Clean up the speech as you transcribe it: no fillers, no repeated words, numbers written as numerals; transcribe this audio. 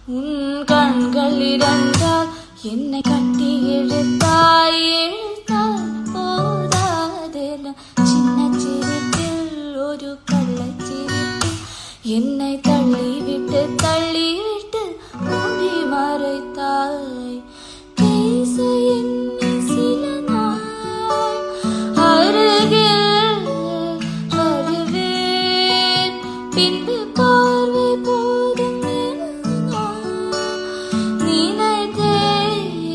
உன் கண்கள் இரண்டால் என்னை கட்டி இழுத்தாய் போதாதென சின்ன சிரிப்பில் ஒரு கள்ளச்சிரிப்பில் என்னை தள்ளிவிட்டு மூடி மறைத்தாய்.